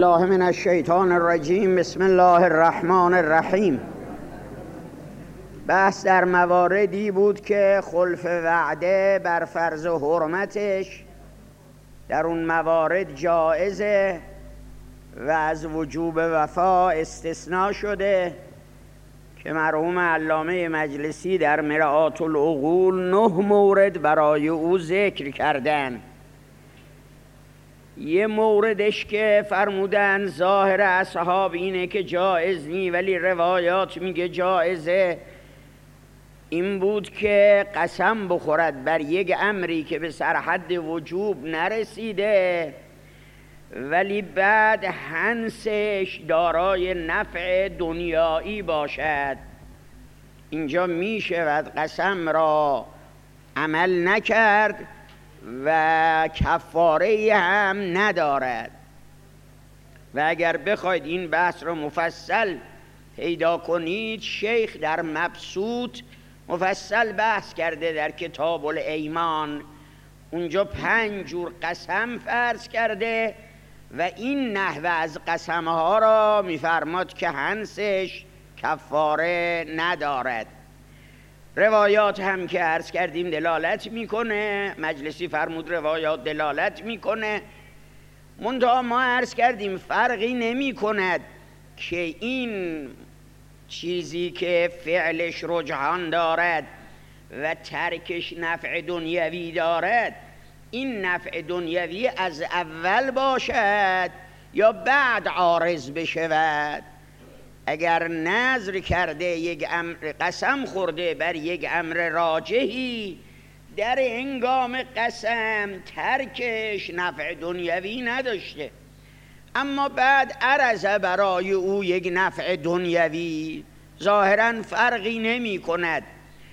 الله من الشیطان الرجیم. بسم الله الرحمن الرحیم. بحث در مواردی بود که خلف وعده بر فرض و حرمتش در اون موارد جایزه و از وجوب وفا استثناء شده که مرحوم علامه مجلسی در مرآت العقول 9 مورد برای او ذکر کردن. یه موردش که فرمودن ظاهر اصحاب اینه که جایز نی ولی روایات میگه جایزه، این بود که قسم بخورد بر یک امری که به سرحد وجوب نرسیده ولی بعد هنسش دارای نفع دنیایی باشد. اینجا میشود قسم را عمل نکرد و کفاره هم ندارد. و اگر بخواید این بحث را مفصل پیدا کنید، شیخ در مبسوط مفصل بحث کرده در کتاب الایمان. اونجا 5 جور قسم فرض کرده و این نحوه از قسمها را میفرماد که هنسش کفاره ندارد. روایات هم که عرض کردیم دلالت میکنه، مجلسی فرمود روایات دلالت میکنه، منتها ما عرض کردیم فرقی نمی کند که این چیزی که فعلش رجحان دارد و ترکش نفع دنیوی دارد، این نفع دنیوی از اول باشد یا بعد عارض بشود. اگر نذر کرده یک امر، قسم خورده بر یک امر راجحی، در هنگام قسم ترکش نفع دنیوی نداشته، اما بعد عرض برای او یک نفع دنیوی، ظاهرا فرقی نمی کند.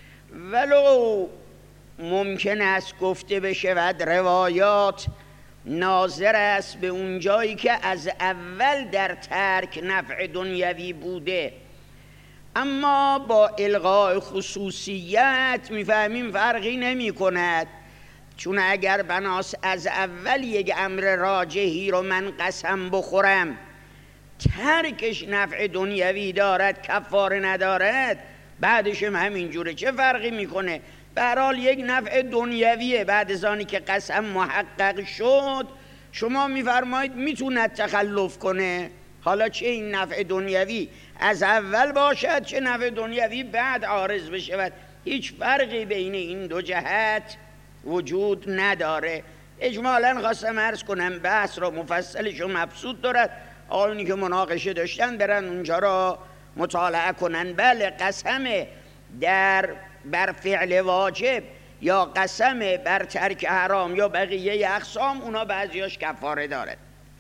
ولو ممکن است گفته بشود روایات ناظر است به اون جایی که از اول در ترک نفع دنیوی بوده، اما با الغاء خصوصیت میفهمیم فرقی نمی کند، چون اگر بناس از اول یک امر راجحی رو من قسم بخورم ترکش نفع دنیوی دارد کفاره ندارد، بعدش هم همینجوره، چه فرقی میکنه؟ به هر حال یک نفع دنیویه. بعد از آنی که قسم محقق شد شما میفرمایید میتوند تخلف کنه، حالا چه این نفع دنیوی از اول باشد چه نفع دنیوی بعد عارض بشود، هیچ فرقی بین این دو جهت وجود نداره. اجمالا خواستم عرض کنم بحث را مفصلش و مبسوط دارد، آنی که مناقشه داشتن برن اونجا را مطالعه کنن. بله، قسم بر فعل واجب یا قسم بر ترک حرام یا بقیه اقسام، اونا بعضیاش کفاره دارد.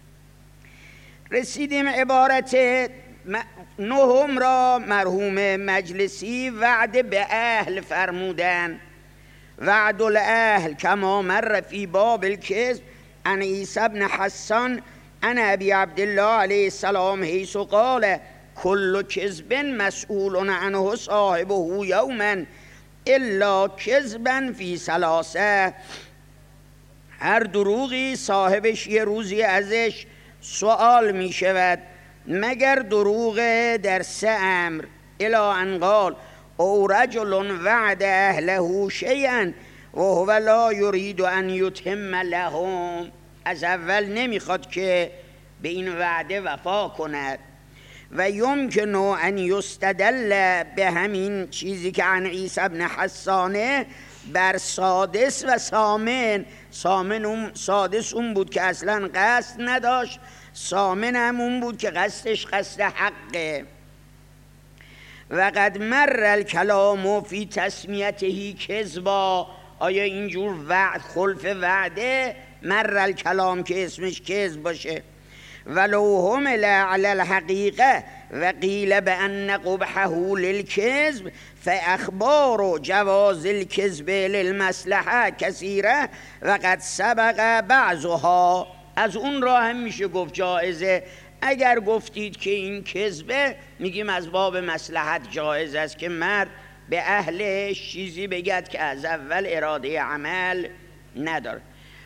رسیدیم عبارت 9 را مرحوم مجلسی وعد به اهل فرمودن. وعد الاهل کما مر فی باب الکذب عن عیسی بن حسان عن ابی عبدالله علیه السلام حیث قال کل کذب مسئول عنه صاحبه یوما الا کذبا فی 3. هر دروغی صاحبش یه روزی ازش سوال می شود مگر دروغ در 3 امر. الا ان قال او رجل وعد اهله شیئا و هو لا یرید ان یتم لهم، از اول نمیخواد که به این وعده وفا کند. و یمکن ان یستدل به همین چیزی که عن عیسی بن حسانه بر سادس و سامن. سادس اون بود که اصلا قصد نداشت، سامن هم اون بود که قصدش قصد حقه. و قد مر الکلام فی تسمیته کذبا، آیا اینجور وعد خلف وعده مر الکلام که اسمش کذب باشه؟ ولو حمل علی الحقیقه و قیل بان قبحه للکذب فاخبار جواز الکذب للمصلحه کثیره و قد سبق بعضها. از اون راه هم میشه گفت جایزه. اگر گفتید که این کذبه، میگیم از باب مصلحت جایز است که مرد به اهلش چیزی بگد که از اول اراده عمل نداره.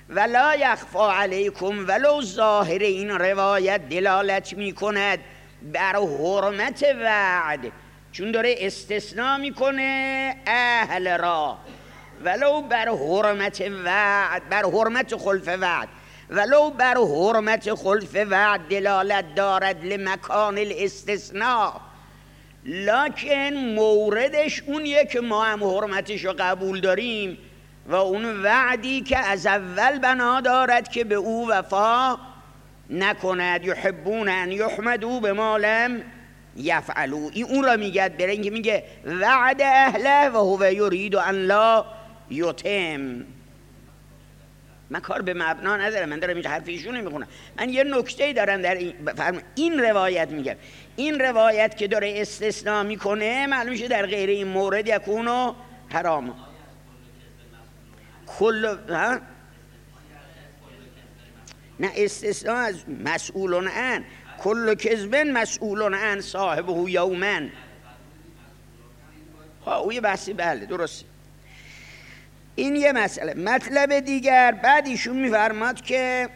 ولا یخفا علیکم، ولو ظاهر این روایت دلالت می کند بر حرمت وعد، چون داره استثناء میکنه اهل را، ولو بر حرمت وعد، بر حرمت خلف وعد، ولو بر حرمت خلف وعد دلالت دارد لمکان الاستثناء، لکن موردش اونیه که ما هم حرمتش رو قبول داریم و اون وعدی که از اول بنا دارد که به او وفا نکند. یحبون ان یحمدوا بما لم یفعلوا، این اون را میگه، برای اینکه میگه وعد اهله و هو یرید ان لا یتم. من کار به مبنا ندارم، من دارم این حرف ایشون میخونم. من یه نکته دارم در این روایت میگم، این روایت که داره استثناء میکنه معلوم شه در غیر این مورد یکونو حرام. کل نه استثناء از مسئولون عن، کل کذب مسئولون عن صاحبه یوما. او یه بحثی، بله درسته. این یه مسئله. مطلب دیگر بعد ایشون میفرماد که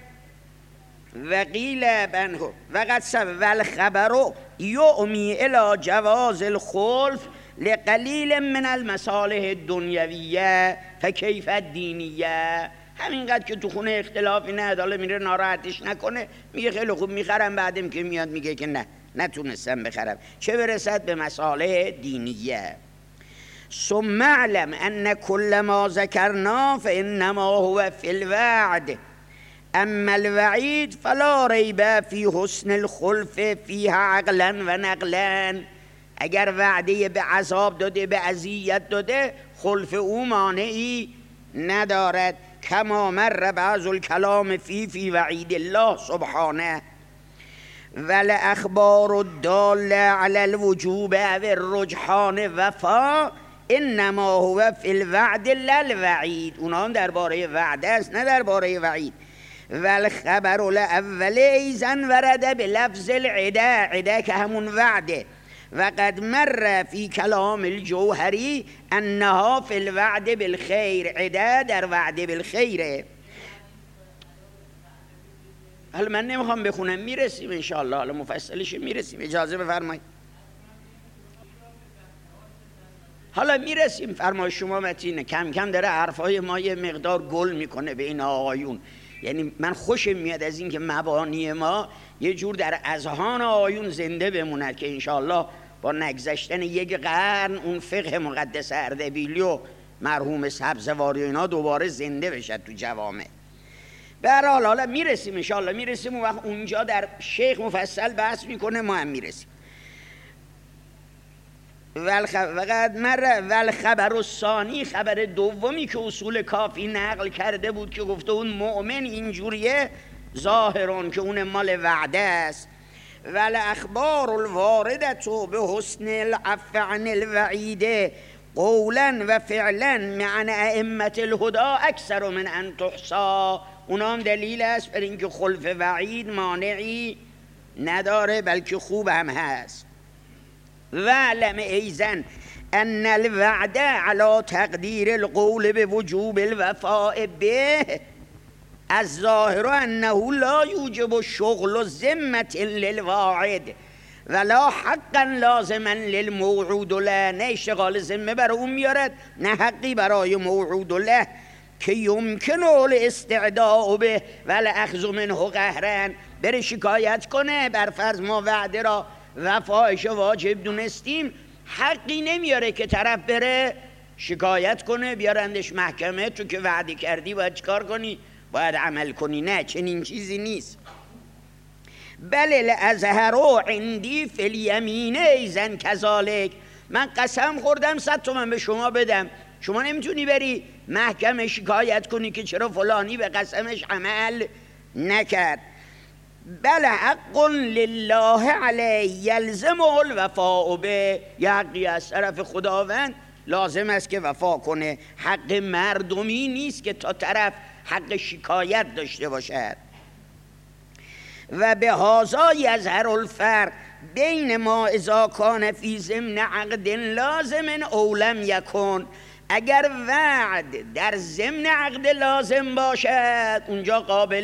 وقیل بنه وقد سول خبرو یعمی الی جواز الخلف لقلیل من المصالح الدنیویه فکیف الدینیه. همینقدر که تو خونه اختلافی نداره میره ناراحتش نکنه، میگه خیلی خوب میخرم، بعدم که میاد میگه که نه نتونستم بخرم، چه برسد به مصالح دینیه. ثم اعلم ان كل ما ذكرنا فانما هو في الوعد، اما الوعید فلا ریب فی حسن الخلف فیها عقلا و نقلا. اگر وعده به عذاب داده، به اذیت داده، خلف او مانعی ندارد. کما مر بعض الکلام فی وعید الله سبحانه. والاخبار الداله علی الوجوب او الرجحان وفا انما هو فی الوعد لا الوعید. اونا هم درباره وعده است نه درباره وعید. والخبر الاول ایضا ورد به لفظ العده، عده که همون وعده. وقد مر فی کلام الجوهری انها فی الوعد بالخیر، عده در وعد بالخیره. حالا من نمیخوام بخونم، میرسیم انشاءالله، حالا مفصلش میرسیم، اجازه بفرمایید. حالا میرسیم، فرمای شما متینه. کم کم داره حرفای ما یه مقدار گل میکنه به این آقایون. یعنی من خوشم میاد از این که مبانی ما یه جور در اذهان آقایون زنده بمونه که انشاءالله با نگذشتن یک قرن اون فقه مقدس اردبیلی و مرحوم سبزواری و اینا دوباره زنده بشه تو جوامع. به هر حال حالا میرسیم انشاءالله، میرسیم اون وقت اونجا در شیخ مفصل بحث میکنه، ما هم میرسیم. وقد مر والخبر الثانی، خبر دومی که اصول کافی نقل کرده بود که گفته اون مؤمن اینجوریه ظاهرون که اون مال وعده است. والاخبار الواردة به حسن العفو عن الوعید قولا و فعلا مع ائمة الهدى اکثر من ان تحصى. اونا هم دلیل است بر اینکه خلف وعید مانعی نداره بلکه خوب هم هست. وعلم ایضا ان الوعد على تقدیر القول بوجوب الوفاء به الظاهر انه لا یوجب شغل ذمة للواعد ولا حقا لازما للموعود له. نه اشتغال ذمه برای اون میارد، نه حقی برای موعود له که یمکن الاستعداء به والاخذ منه قهرا. بره شکایت کنه، بر فرض ما وعده را وفایش واجب دونستیم، حقی نمیاره که طرف بره شکایت کنه بیارندش محکمه، تو که وعده کردی باید چیکار کنی؟ باید عمل کنی. نه، چنین چیزی نیست. بله لازهروا عندی فی الیمین ایضا کذالک. من قسم خوردم 100 تومن به شما بدم، شما نمیتونی بری محکمه شکایت کنی که چرا فلانی به قسمش عمل نکرد. بله حق لله علیه یلزم الوفاء به. یه حقی از طرف خداوند لازم است که وفا کنه، حق مردمی نیست که تا طرف حق شکایت داشته باشد. و به هذا یظهر الفرق بین ما اذا کان فی ضمن عقد لازم او لم یکن اگر وعد در ضمن عقد لازم باشد اونجا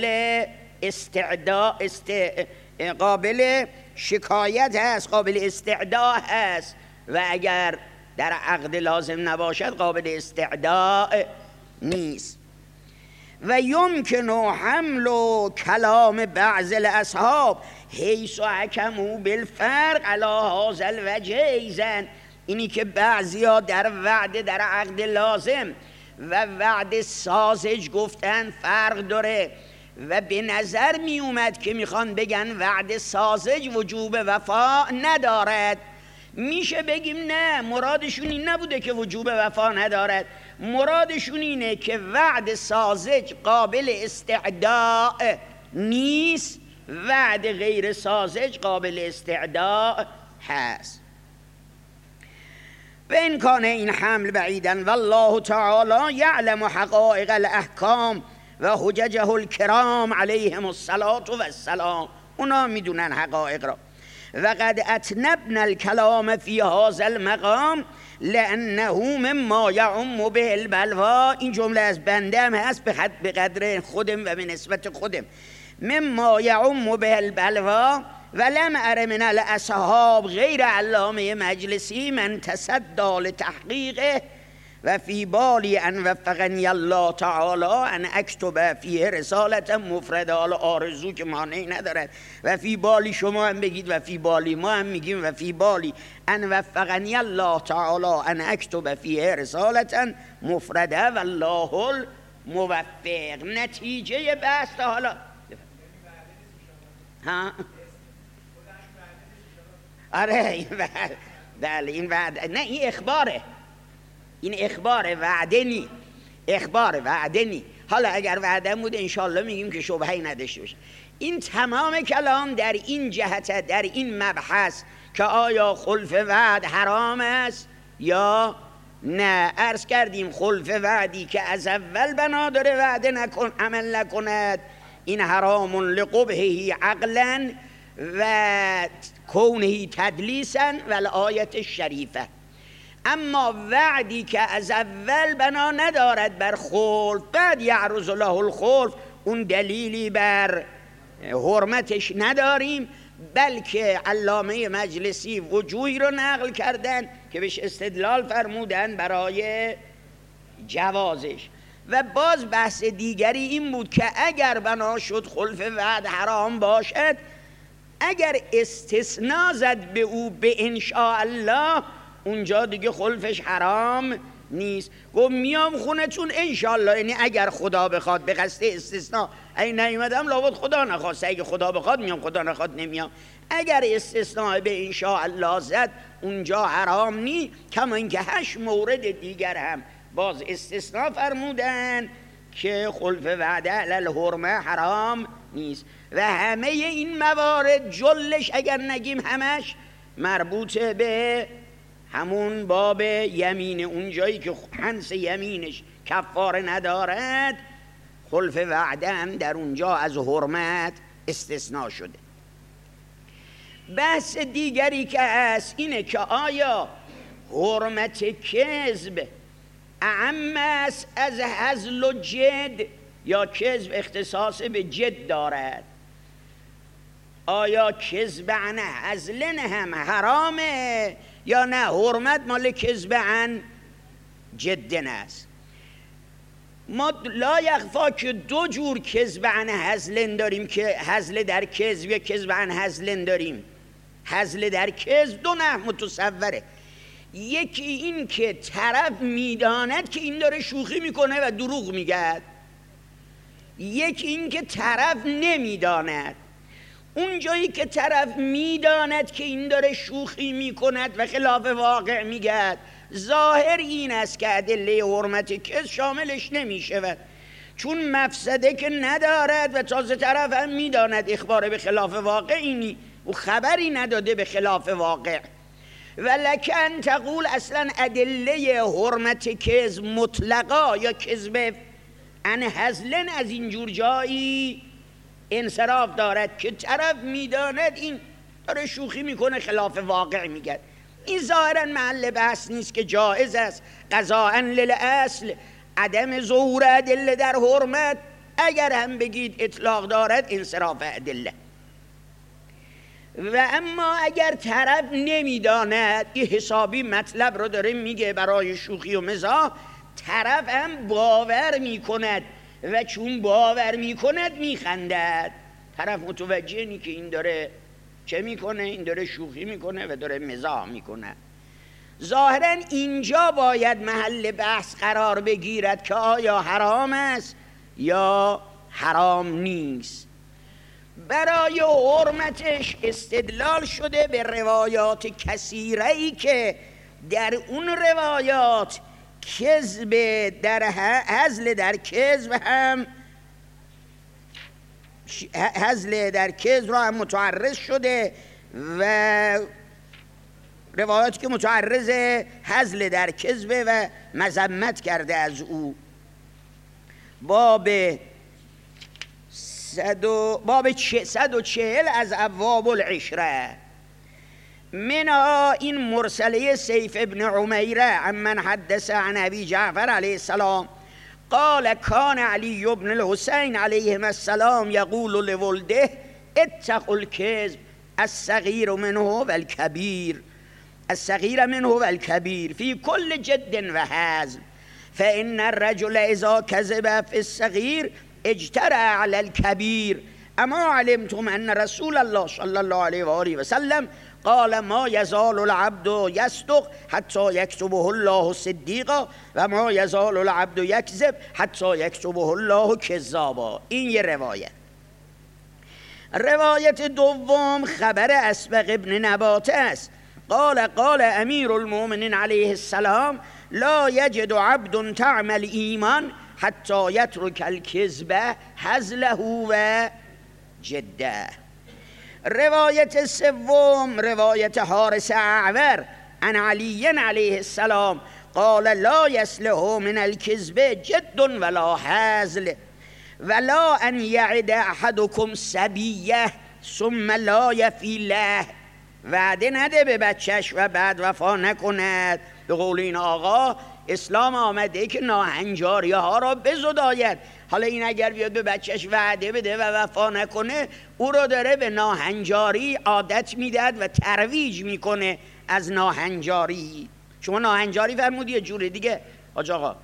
قابل شکایت هست، قابل استعداء هست، و اگر در عقد لازم نباشد قابل استعداء نیست. و یمکن حمل کلام بعض الاصحاب حیث حکموا بالفرق علی هذا الوجه ایزن، اینی که بعضیا در وعده در عقد لازم و وعده سازج گفتن فرق داره و به نظر می اومد که میخوان بگن وعده سازج وجوب وفا ندارد. میشه بگیم نه، مرادشون این نبوده که وجوب وفا ندارد، مرادشون اینه که وعد سازج قابل استعداء نیست، وعد غیر سازج قابل استعداء هست. و این کان این حمل بعیدن والله تعالی یعلم حقائق الاحکام و حججه الکرام علیهم الصلاة و السلام، اونا میدونن حقائق را. و قد اتنبنا الکلام فی هذا المقام لانه مما یعم به البلوا، این جمله از بنده هم هست به قدر خودم و به نسبت خودم، مما یعم به البلوا ولم ار من الاصحاب غیر علامه مجلسی من تصدی لتحقیقه و فی بالی ان وفقنی الله تعالی ان اکتب فیه رسالت مفرده، حالا آرزو که مانعی ندارد، و فی بالی شما هم بگید و فی بالی ما هم میگیم و فی بالی ان وفقنی الله تعالی ان اکتب فیه رسالت مفرده والله الموفق. نتیجه بحث حالا ها آره بله این وعده نه، این اخباره، این اخبار وعده نی، اخبار وعده نی. حالا اگر وعده بود انشالله میگیم که شبهه‌ای نداشته باشه. این تمام کلام در این جهت، در این مبحث که آیا خلف وعد حرام است یا نه. عرض کردیم خلف وعدی که از اول بنا داره وعده عمل نکند این حرام لقبحه عقلا و کونه تدلیسا و الآیت شریفه. اما وعدی که از اول بنا ندارد بر خلف، بعد یعرض له الخلف، اون دلیلی بر حرمتش نداریم، بلکه علامه مجلسی وجوهی رو نقل کردن که بهش استدلال فرمودن برای جوازش. و باز بحث دیگری این بود که اگر بنا شد خلف وعد حرام باشد، اگر استثناء زد به او به انشاء الله، اونجا دیگه خلفش حرام نیست. گفت میام خونتون انشالله، یعنی اگر خدا بخواد، به قصد استثناء. اگه نیومدم لابد خدا نخواست، اگه خدا بخواد میام، خدا نخواد نمیام. اگر استثناء به انشاء الله زد اونجا حرام نیست. کما اینکه 8 مورد دیگر هم باز استثناء فرمودن که خلف وعده علی الحرمه حرام نیست. و همه این موارد جلش اگر نگیم همش مربوط به همون باب یمین، اون جایی که حنس یمینش کفاره ندارد، خلف وعده هم در اونجا از حرمت استثناء شده. بحث دیگری که هست اینه که آیا حرمت کذب اعم است از هزل و جد یا کذب اختصاص به جد دارد؟ آیا کذب عن هزلن هم حرامه یا نه حرمت مال کذب عن جدن است؟ ما لا یخفا که 2 جور کذب عن هزلن داریم، که هزل در کذب یا کذب عن هزلن داریم. هزل در کذب 2 نحو متصوره. یکی این که طرف میداند که این داره شوخی میکنه و دروغ میگه، یکی این که طرف نمیداند. اون جایی که طرف میداند که این داره شوخی میکند و خلاف واقع میگه، ظاهر این است که ادله حرمت کذب شاملش نمیشه، چون مفسده که ندارد و تازه طرف هم میداند اخبار به خلاف واقع اینی و خبری نداده به خلاف واقع. ولکن تقول اصلا ادله حرمت کذب مطلقا یا کذب عن هزلن از اینجور جایی انصراف دارد که طرف میداند این داره شوخی میکنه خلاف واقع میگه. این ظاهرا محل بحث نیست که جایز است قضاء للاصل عدم ظهور ادله در حرمت، اگر هم بگید اطلاق دارد انصراف ادله. و اما اگر طرف نمیداند، این حسابی مطلب رو داره میگه برای شوخی و مزاح، طرف هم باور میکند و چون باور میکند میخندد. طرف متوجه نی که این داره چه میکنه، این داره شوخی میکنه و داره مزاح میکنه. ظاهرا اینجا باید محل بحث قرار بگیرد که آیا حرام است یا حرام نیست. برای حرمتش استدلال شده به روایات کثیره‌ای که در اون روایات کذب در هزل در کذب هم هزل در کذب را هم متعرض شده و روایاتی که متعرض هزل در کذب و مذمت کرده از او. باب 140 از ابواب العشره، منها این مرسله سیف ابن عمیره عمن حدث عن ابی جعفر علیه السلام قال كان علی بن الحسین علیهم السلام یقول لولده اتقوا الكذب الصغیر منه والکبیر الصغیر منه والکبیر فی کل جد و هزل فإن الرجل اذا كذب في الصغیر اجترأ على الكبير اما علمتم ان رسول الله صلى الله عليه وآله وسلم قال ما يزال العبد يصدق حتى يكتبه الله صديقا و ما يزال العبد يكذب حتى يكتبه الله كذابا. این یه روایت دوم خبر اسبق ابن نباته است. قال امیر المؤمنین علیه السلام لا یجد عبد طعم الایمان حتی یترک الکذب هزله و جده. روایت سوم روایت حارث اعور عن علی علیه السلام قال لا یصلح من الکذب جد ولا هزل ولا ان یعد احدکم سبیه ثم لا یفی له. وعده نده به بچهش و بعد وفا نکند. به قول این آقا اسلام آمده که ناهنجاری ها را بزداید. حالا این اگر بیاد به بچهش وعده بده و وفا نکنه، او را داره به ناهنجاری عادت میدهد و ترویج میکنه از ناهنجاری. شما ناهنجاری فرمودی یه جور دیگه حاج آقا؟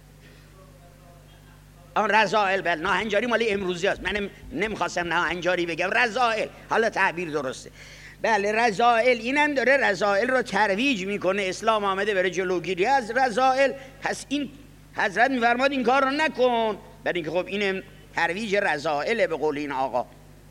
رذائل. بله ناهنجاری مال امروزی هست، من نمیخواستم ناهنجاری بگم، رذائل. حالا تعبیر درسته. بله رذائل، اینم داره رذائل رو ترویج میکنه. اسلام آمده بره جلوگیری از رذائل. پس این حضرت میفرماد این کار رو نکن، برای اینکه خب اینم ترویج رذائل به قول این آقا.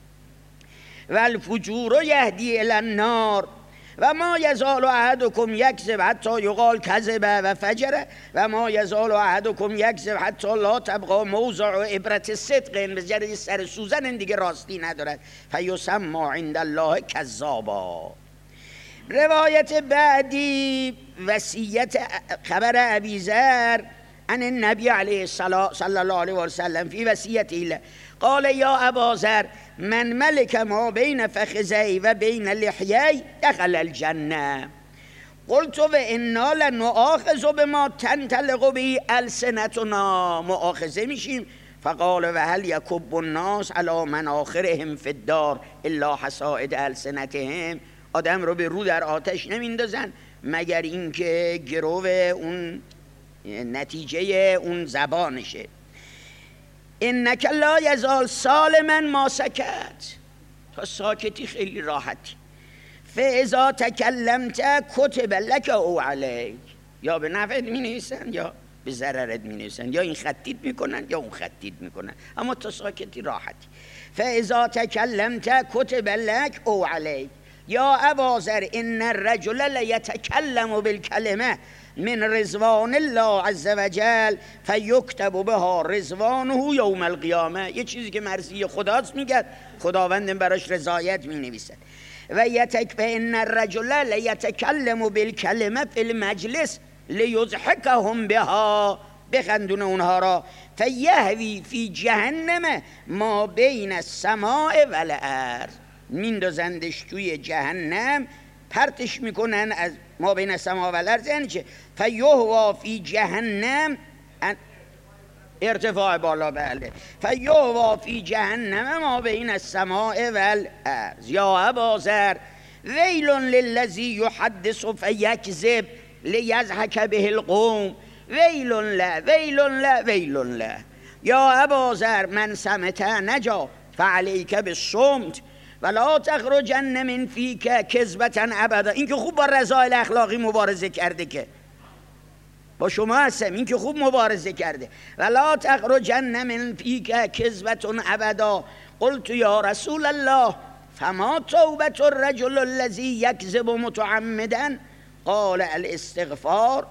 و الفجور یهدی الی النار و ما یزال احدکم یکذب حتی یقال کذب و فجر و ما یزال احدکم یکذب حتی لا تبقى موضع عبرت صدق. به جای سر سوزن دیگه راستی ندارد. فیسمى عند الله کذابا. روایت بعدی وصیت خبر ابی ذر عن النبی علیه الصلاة صلی الله علیه و سلم فی وصیته قال یا ابا ذر من ملک ما بین فخذی و بین لحیی دخل الجنه قلت و انا لنؤاخذ بما تنطلق به السنتنا. مؤاخذه میشیم. فقال و هل یکب الناس علی مناخرهم فی الدار الا حصائد السنتهم. آدم رو به رو در آتش نمیندازن مگر اینکه گرو اون نتیجه اون زبانشه. انک لا یزال سالما ما سکت. تا ساکتی خیلی راحتی. فاذا تکلمت کتب لک او علیک. یا به نفعت می نویسن یا به ضررت می نویسن، یا این خطیت میکنن یا اون خطیت میکنن، اما تا ساکتی راحتی. فاذا تکلمت کتب لک او علیک. یا ابا ذر ان الرجل لیتکلم بالکلمه من رضوان الله عز وجل فیکتب بها رضوانه یوم القیامه. یه چیزی که مرضی خداست میگه، خداوند براش رضایت مینویسه. و ان الرجل لیتکلم بالکلمه فی المجلس لیضحکهم بها، بخندونه اونها را. فیهوی فی جهنم ما بین السماء و الارض، میندازندش توی جهنم پرتش میکنن از ما بین السما و الارض. یعنی چه؟ فیهوا فی جهنم، ارتفاع بالا، بله. فیهوا فی جهنم ما بین السماء و الارض. یا ابا ویل للذی یحدث فیکذب لیضحک به القوم ویل له ویل له ویل له. یا ابا ذر من صمت نجا فعلیک بالصمت ولا تخرجن من فیک کذبة ابدا. این که خوب با رذائل اخلاقی مبارزه کرده، که با شما هستم، این که خوب مبارزه کرده. ولا تخرجن من فیک کذبة ابدا. قلت یا رسول الله فما توبة الرجل الذی یکذب متعمدا؟ قال الاستغفار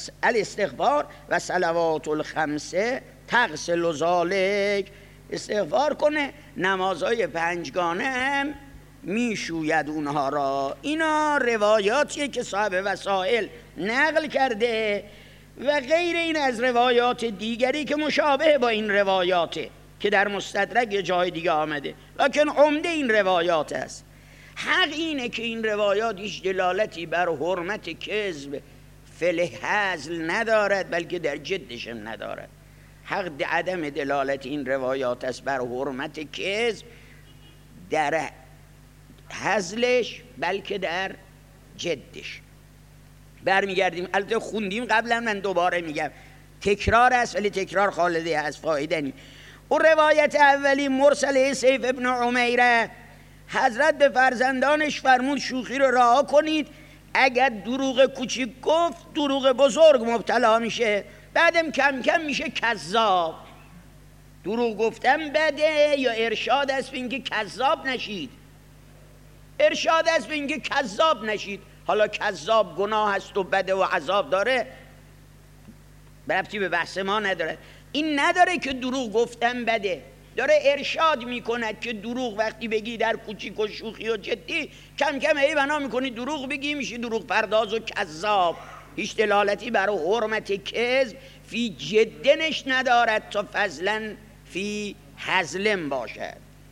و صلوات الخمسه تغسل ذلک. استغفار کنه، نمازهای پنجگانه هم میشوید اونها را. اینا روایاتیه که صاحب وسائل نقل کرده و غیر این از روایات دیگری که مشابه با این روایاته که در مستدرک یه جای دیگه آمده، لکن عمده این روایات است. حق اینه که این روایات هیچ دلالتی بر حرمت کذب فی الهزل ندارد، بلکه در جدش هم ندارد. حق عدم دلالت این روایات است بر حرمت کذب در هزلش، بلکه در جدش. برمیگردیم، البته خوندیم قبلا، من دوباره میگم، تکرار است ولی تکرار خالده است، فایده نی. اون روایت اولی مرسله سیف ابن عمیره، حضرت به فرزندانش فرمود شوخی رو رها کنید، اگر دروغ کوچیک گفت دروغ بزرگ مبتلا میشه، بعدم کم کم میشه کذاب. دروغ گفتن بده یا ارشاد است به اینکه کذاب نشید؟ ارشاد است به اینکه کذاب نشید. حالا کذاب گناه است و بده و عذاب داره، ربطی به بحث ما نداره. این نداره که دروغ گفتن بده، داره ارشاد میکند که دروغ وقتی بگی در کوچیک و شوخی و جدی، کم کم هی بنا میکنی دروغ بگی، میشی دروغ پرداز و کذاب. هیچ دلالتی برای حرمت کذب فی جدنش ندارد تا فضلا فی هزلن باشد.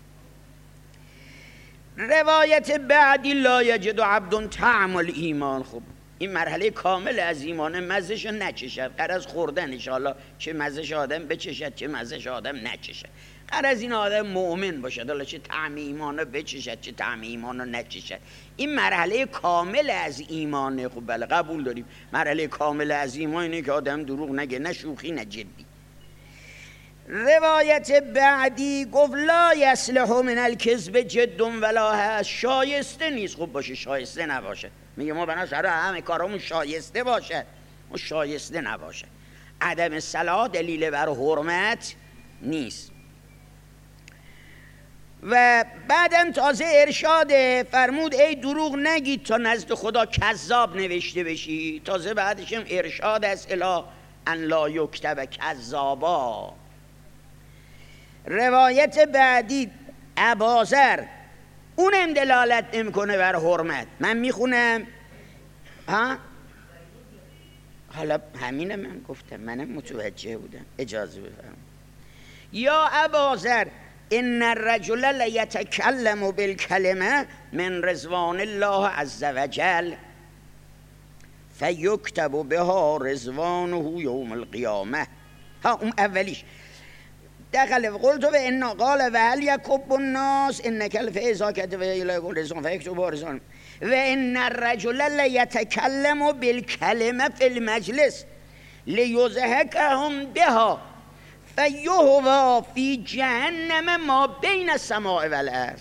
روایت بعدی لا یجد عبد طعم الایمان. خب این مرحله کامل از ایمان، مزهشو نچشد، غرض خوردنش، حالا چه مزهش آدم بچشد چه مزهش آدم نچشد، غرض این آدم مؤمن باشد، حالا چه طعم ایمانو بچشد چه طعم ایمانو نچشد. این مرحله کامل از ایمانه. خب بله قبول داریم، مرحله کامل از ایمان اینه که آدم دروغ نگه، نه شوخی نه جدی. روایت بعدی گفت لا یصلح من الکذب جد ولا هست. شایسته نیست. خب باشه شایسته نباشه، میگه ما بنا سر همه کارامون شایسته باشه، ما شایسته نباشه. عدم صلاح دلیل بر حرمت نیست. و بعدم تازه ارشاد فرمود ای دروغ نگید تا نزد خدا کذاب نوشته بشی. تازه بعدش هم ارشاد است الی ان لا یکتب کذابا. روایت بعدی اباذر، اونم دلالت نمیکنه بر حرمت. من میخونم، حالا همینه من گفتم، منم متوجه بودم، اجازه بفرمایید. یا اباذر ان الرجل لیتکلم بالکلمه من رضوان الله عز وجل فیکتب بها رضوانه یوم القیامه. اون اولیش دخل قلت و ان قال و هل یکب الناس انک الفیضا کتب الیکم رضوان فیکتب رضوان و ان الرجل لیتکلم بالکلمه فی المجلس لیضحکهم بها فیهوا فی جهنم ما بین السماء و الارض.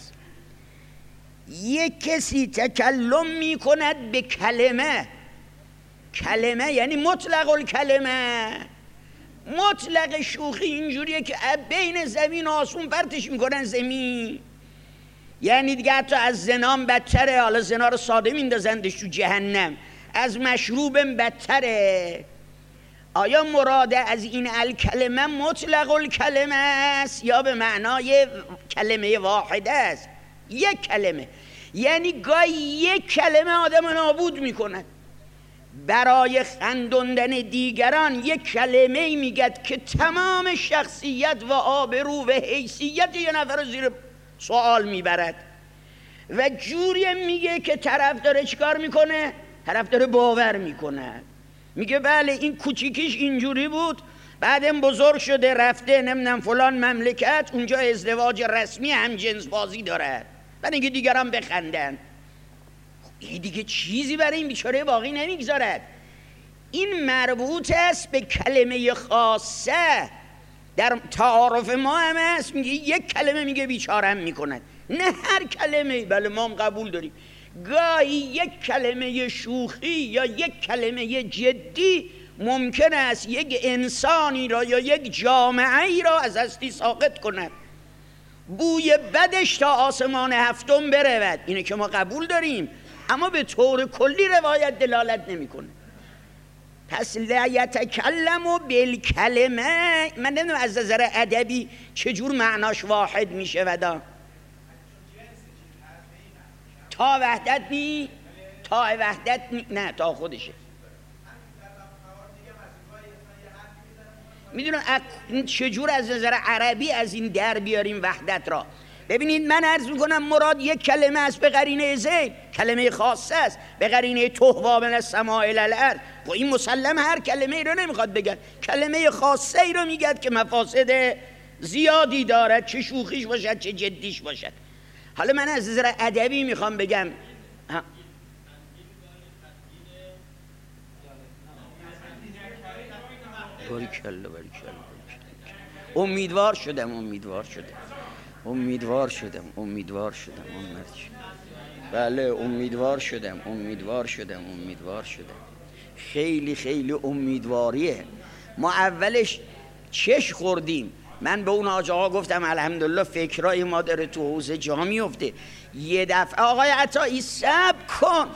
یک کسی تکلم می کند به کلمه، کلمه یعنی مطلق الکلمه، مطلق شوخی اینجوریه که بین زمین و آسمون پرتش میکنن زمین، یعنی دیگه حتی از زنام بدتره. حالا زنا رو ساده میندازندش تو جهنم، از مشروبم بدتره. آیا مراد از این الکلمه مطلق الکلمه است یا به معنای کلمه واحده است؟ یک کلمه، یعنی گاهی یک کلمه آدم نابود میکنه. برای خندوندن دیگران یک کلمه میگد که تمام شخصیت و آبرو و حیثیت یه نفر رو زیر سوال میبرد. و جوری میگه که طرف داره چیکار میکنه؟ طرف داره باور میکنه، میگه بله این کوچیکیش اینجوری بود، بعدم بزرگ شده رفته نمیدونم فلان مملکت، اونجا ازدواج رسمی هم جنس بازی داره، بعد اینکه دیگران بخندن. این دیگه چیزی برای این بیچاره باقی نمیگذارد. این مربوط است به کلمه خاصه. در تعارف ما هم هست، میگه یک کلمه میگه بیچارم میکند، نه هر کلمه. بله ما هم قبول داریم گاهی یک کلمه شوخی یا یک کلمه جدی ممکن است یک انسانی را یا یک جامعه ای را از هستی ساقط کند، بوی بدش تا آسمان هفتم برود. اینه که ما قبول داریم، اما به طور کلی روایت دلالت نمیکنه. پس لا یتکلم بالکلمه، من نمیدونم از نظر ادبی چجور معناش واحد میشه ودا. تا وحدت نی، تا وحدت نی، نه تا خودشه. میدونم چجور از نظر عربی از این در بیاریم وحدت را. ببینید من عرض میکنم مراد یک کلمه است به قرینه زید، کلمه خاصه است به قرینه تهوا من السماء الی الارض. و این مسلم هر کلمه ای رو نمیخواد بگن، کلمه خاصه ای رو میگد که مفاسد زیادی دارد، چه شوخیش باشد چه جدیش باشد. حالا من از نظر ادبی میخوام بگم باریکلا امیدوار شدم بله امیدوار شدم خیلی خیلی امیدواریه. ما اولش چش خوردیم، من به اون حاج آقا گفتم الحمدلله فکرای ما داره تو حوزه جا میفته. یه دفعه آقای عطایی صبر کن،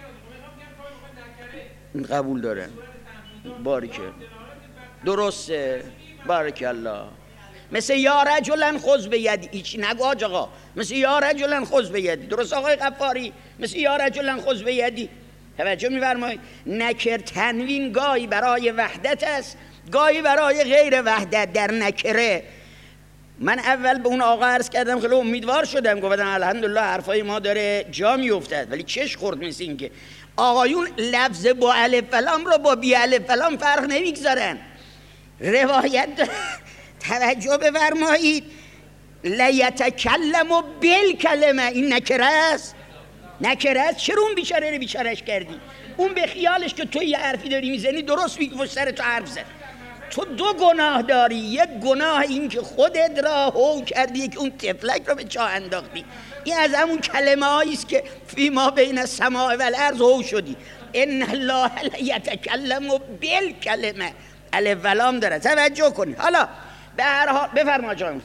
قبول داره، باریکه درسته، بارک الله. مثل یا رجلن خذ بیدی، هیچ نگو حاج آقا، مثل یا رجلن خذ بیدی، درست آقای غفاری، مثل یا رجلن خذ بیدی. توجه می‌فرمایید نکر تنوین گاهی برای وحدت است، گاهی برای غیر وحدت. در نکره من اول به اون آقا عرض کردم خیلی امیدوار شدم، گفتم الحمدلله حرفای ما داره جا میافتد، ولی چش خورد مثل این که آقایون لفظ با الف فلام رو با بی الف فلام فرق نمیگذارن. روایت توجه بفرمایید لیتکلم بالکلمه، این نکره است، چرا اون بیچاره رو بیچارش کردی؟ اون به خیالش که تو یه حرفی داری میزنی درست میگی پشت سر تو حرف زد. تو دو گناه داری، یک گناه این که خودت را هو کردی که اون تفلک رو به چاه انداختی. این از همون کلمه هایی است که فی ما بین السماء و الارض هو شدی. ان الله یتکلم بالکلمه، الف و لام داره، توجه کنید. حالا به هر حال بفرما جان.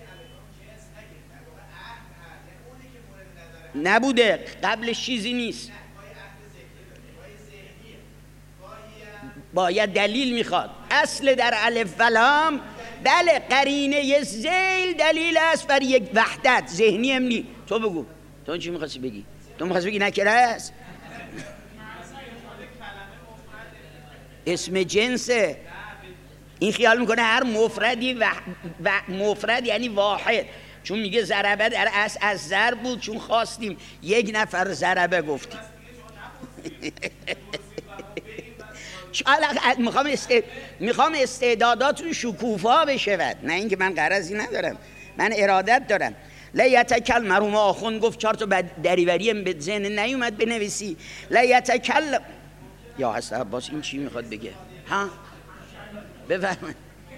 نبوده قبلش چیزی نیست، باید دلیل میخواد. اصل در الف و لام بله قرینه ذیل دلیل است بر یک وحدت ذهنی امنی. تو بگو تو چی میخواستی بگی؟ تو میخواستی بگی نکره است؟ اسم جنسه. این خیال میکنه هر مفردی مفرد یعنی واحد، چون میگه ضربه در اصل از ضرب بود، چون خواستیم یک نفر ضربه گفتیم. میخوام استعداداتون شکوفا بشود، نه اینکه من غرضی ندارم، من ارادت دارم. لیتکلم، مرحوم آخوند گفت 4 تا دریوری به ذهن نیومد بنویسی. لیتکلم یا حضرت عباس این چی میخواد بگه؟ ها بفرمایید.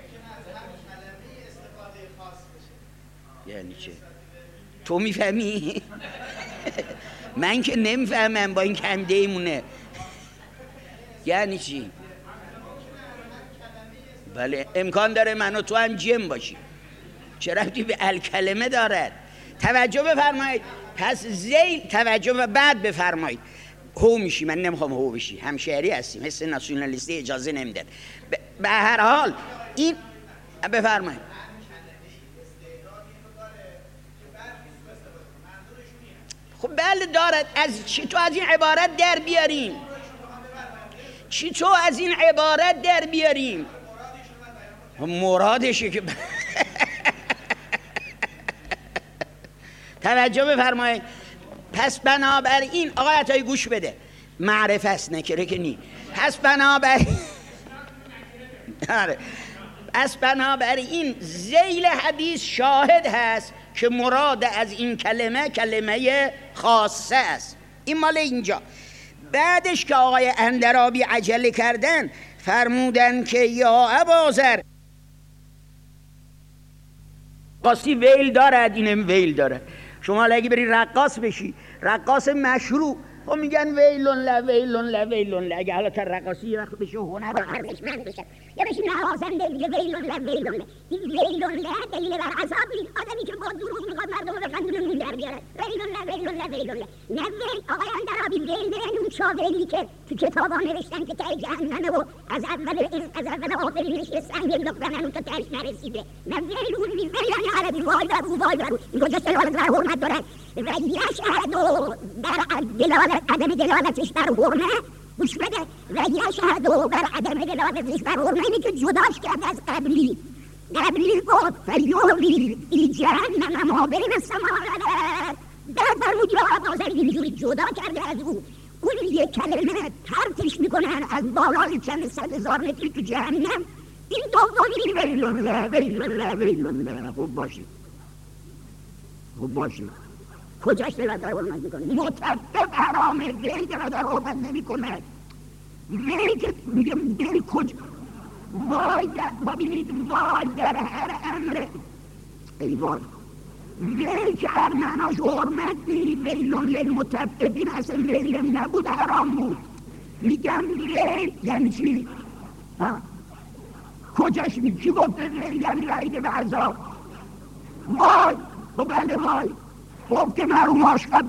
یعنی چه؟ تو میفهمی؟ من که نمیفهمم با این کم دیمونه. یعنی چی؟ بله امکان داره من و تو هم جم باشیم، چه ربطی به الکلمه دارد؟ توجه بفرمایید. پس زیل توجه و بعد بفرمایید هو میشی. من نمیخوام هو بشی، همشهری هستیم، حس ناسیونالیستی اجازه نمیدن. به هر حال این بفرمایید. خب بله دارد. از چی تو از این عبارت در بیاریم؟ مرادشه که توجه بفرمایید. پس بنابراین آقای عطایی گوش بده، معرفه است نکره که نی. پس بنابراین پس بنابراین ذیل حدیث شاهد هست که مراد از این کلمه کلمه خاصه است. این مال اینجا. بعدش که آقای اندرابی عجله کردن فرمودن که یا ابازر رقاصی ویل دارد، اینم ویل دارد. شما اگه بری رقاص بشی، رقاص مشروع، خب میگن ویلون لا ویلون لا ویلون لا. اگه حالا تر رقاصی یه وقت بشه هنر ارزشمند بشه یا بشی نوازنده میگه ویلون لا ویلون لا. این ویلون لا دلیل بر عذاب نیست. آدمی که با دروغ میخواد مردم رو بخندونه در بیاره. ویلون لا ویلون لا ویلون لا. نه ویل آقای اندرابی ویل نه اون شاویلی که تو کتابا نوشتن که ته جهنمه و از اول آخرینش یه سنگ انداختن اون تا تهش نرسیده. نه ویل اون ویل عربی وای بر این کجا سلام در حرمت دارن. و یشهد در دلالت عدم دلالتش بر حرمت گوش بده. و یشهد بر عدم دلالتش بر حرمت اینه که جداش کرد از قبلی گفت فلیولی ای جهنم ما بین السماوات. بعد فرمود یا ابازر اینجوری جدا کرده از اون یک کلمه پرتش میکنن از بالای چند 100,000 متری تو جهنم. این دومی ویلون خوب باشی کجاش دلت در حرمت میکنه؟ متفق حرامه، ویل دلت در حرمت نمیکنه. ویل که میگم ویل کجا؟ وای در هر امره ای وای ویل که هر معناش حرمت نیست. ویلون للمتفقین اصلا ویل نبود، حرام بود. میگم ویل یعنی چی؟ کجاش میگه؟ چی گفته ویل یعنی رعید به عذاب؟ وای بله وای خب که مرحوم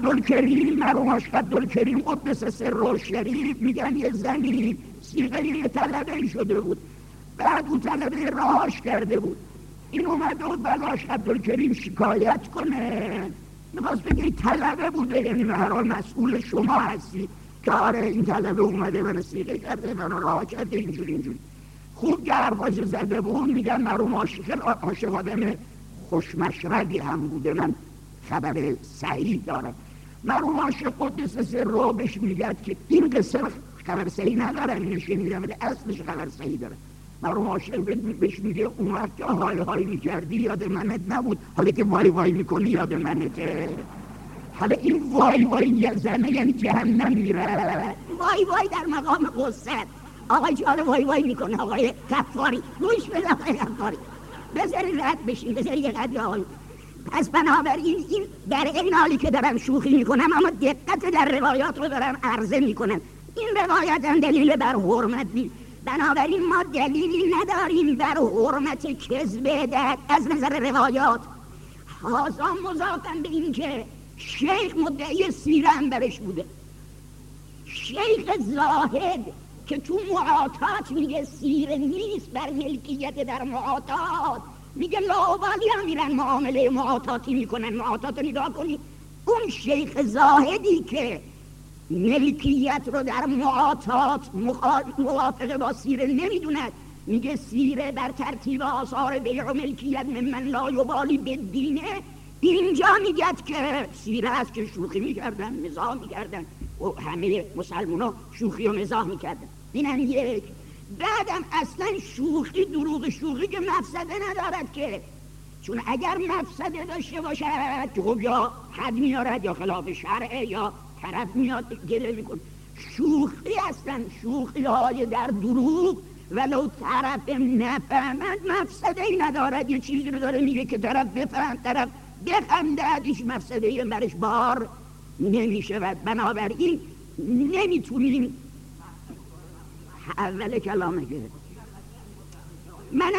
عبدالکریم قدس سره شریف میگن یه زنی سیغه طلبه شده بود، بعد اون طلبه رهاش کرده بود. این اومده بود بلاش عبدالکریم شکایت کنه، میخواست بگه طلبه بوده، یعنی مرحوم مسئول شما هستی که آره این طلبه اومده من سیغه کرده من رها کرده اینجوری خوب گرفاش زده بود. میگن مرحوم عاشق آدم خوشمشربی هم بوده، من خبر صحیح دارم. مرحوم عاشق قدس سره بهش میگد که این قصه خبر صحیح نداره، اینو شنیدم اصلش خبر صحیح داره. مرحوم عاشق بهش میگه اون وقت که های میکردی یاد منت نبود، حالا که وای میکنی یاد منته. حالا این وای یه زنه یعنی جهنم میره. وای در مقام قصت آقای جان وای میکنه. آقای کفاری گوش بده آقای کفاری، بذاری رد بشین، بذاری یه قدر آقای. پس بنابراین این در این حالی که دارم شوخی میکنم اما دقت در روایات رو دارم عرضه میکنم. این روایت هم دلیل بر حرمت نیست. بنابراین ما دلیلی نداریم بر حرمت کذب از نظر روایات. هازا مضافن به این که شیخ مدعی سیره هم برش بوده. شیخ زاهد که تو معاطات میگه سیره نیست بر ملکیت در معاطات، میگه لاوبالی هم میرن معامله معاطاتی میکنن. معاطات رو نگاه کنید. اون شیخ زاهدی که ملکیت رو در معاطات موافقه با سیره نمیدوند، میگه سیره در ترتیب آثار بیع و ملکیت من لا یبالی بدینه. اینجا میگد که سیره است که شوخی میکردن، مزاح میکردن و همه مسلمان ها شوخی و مزاح میکردن. اینم یک. بعدم اصلا شوخی دروغ شوخی که مفسده ندارد که، چون اگر مفسده داشته باشد خب یا حد میارد یا خلاف شرعه یا طرف میاد گله میکن. شوخی اصلا شوخی های در دروغ ولو طرف نفهمد مفسده ای ندارد. یه چیزی رو داره میگه که طرف بفهم، طرف بخندد، هیچ مفسده ای برش بار نمیشود. بنابراین نمیتونیم اول کلامه که من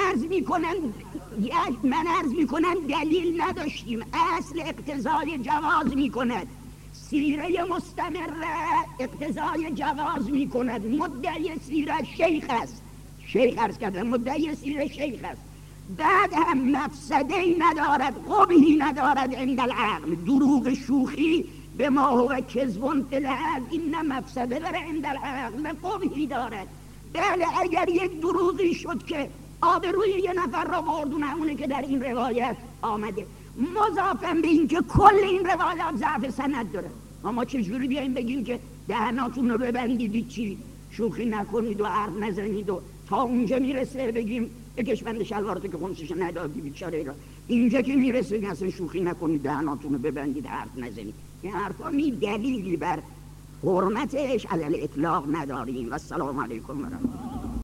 عرض میکنم دلیل نداشتیم. اصل اقتضای جواز میکند، سیره مستمره اقتضای جواز میکند. مدعی سیره شیخ است، شیخ عرض کردم مدعی سیره شیخ است. بعد هم مفسده‌ای ندارد، قبحی ندارد عند العقل. دروغ شوخی به ما هو کذب فی العقل، این نه مفسده داره عند العقل نه قبحی دارد. بله اگر یک دروغی شد که آبروی یه نفر را بردونه، اونه که در این روایت آمده. مضافم به این که کل این روایات ضعف سند داره. اما چجوری بیاییم بگیم که دهناتون رو ببندید چی شوخی نکنید و حرف نزنید و تا اونجا میرسه بگیم بکش بند شلوارتو که خمسش ندادی بیچاره را. اینجا که میرسه اصلا شوخی نکنید دهناتون رو ببندید حرف نزنید. این حرفا دلیلی بر حرمتش علی الاطلاق نداریم. و السلام علیکم و رحمت الله.